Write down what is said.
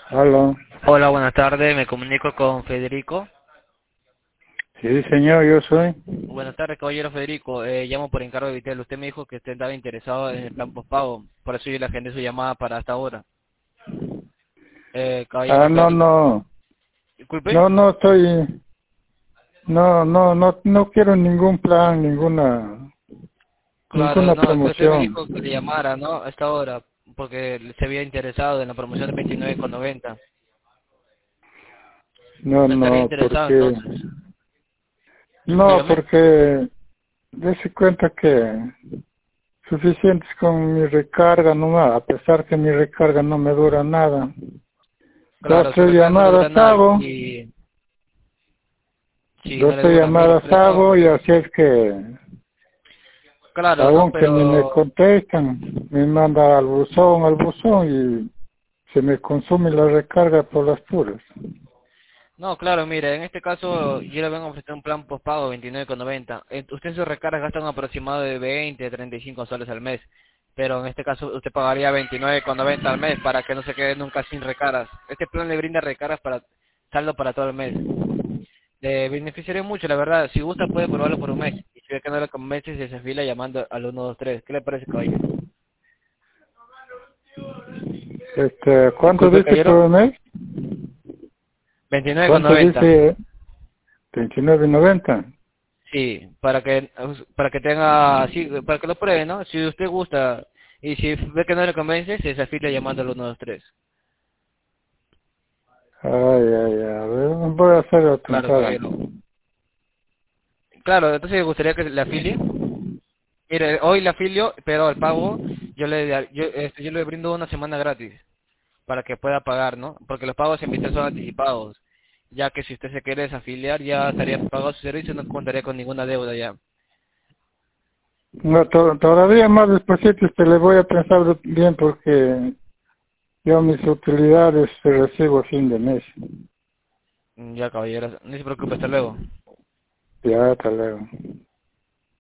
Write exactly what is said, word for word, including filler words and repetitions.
Aló. Hola, buenas tardes. Me comunico con Federico. Sí, señor, yo soy. Buenas tardes, caballero Federico. Eh, llamo por encargo de Vitel. Usted me dijo que usted estaba interesado en el plan postpago. Por eso yo le agendé su llamada para hasta ahora. Eh, Ah, caballero no, Federico. no. Disculpe. No, no estoy. No, no, no, no quiero ningún plan, ninguna, Claro, ninguna no, es que usted me promoción. dijo que le llamara, ¿no? A esta hora. Porque se había interesado en la promoción de veintinueve con noventa. No, ¿No estaría no, interesado porque, entonces? no, Dígame. porque dése cuenta que suficientes con mi recarga nomás, a pesar que mi recarga no me dura nada. Dos, Claro, su tres recarga no le llamadas dura nada. hago, Y sí, no dos, le tres dura. Mire, llamadas pero... hago y así es que Claro, ¿no? aunque ni me Pero... contestan, me manda al buzón, al buzón y se me consume la recarga por las puras. No, claro, mire, en este caso yo le vengo a ofrecer un plan postpago veintinueve con noventa. Eh, Usted en su recarga gasta un aproximado de veinte, treinta y cinco soles al mes, pero en este caso usted pagaría veintinueve con noventa al mes para que no se quede nunca sin recargas. Este plan le brinda recargas para saldo para todo el mes. Le beneficiaría mucho, la verdad. Si gusta puede probarlo por un mes. Y si ve que no le convence, se desfila llamando al uno dos tres. ¿Qué le parece, caballero? Este, ¿cuánto Disculpe, dice caballero. por mes? veintinueve con ¿Cuánto noventa. dice? veintinueve noventa. Sí, para que para que tenga, sí, para que lo pruebe, ¿no? Si usted gusta y si ve que no le convence, se desafilia llamando al uno dos tres. Ay, ay, ay, a ver, voy a hacer a Claro, pensar. caballero. Claro, entonces le gustaría que le afilie. Mire, hoy le afilio, pero el pago yo le yo, este, yo le brindo una semana gratis para que pueda pagar, ¿no? Porque los pagos en Vitel son anticipados, ya que si usted se quiere desafiliar ya estaría pagado su servicio, no contaría con ninguna deuda ya. No, to- todavía más despacito te le voy a pensar bien porque yo mis utilidades recibo a fin de mes. Mm, Ya, caballero, no se preocupe, hasta luego. Ya, hasta luego.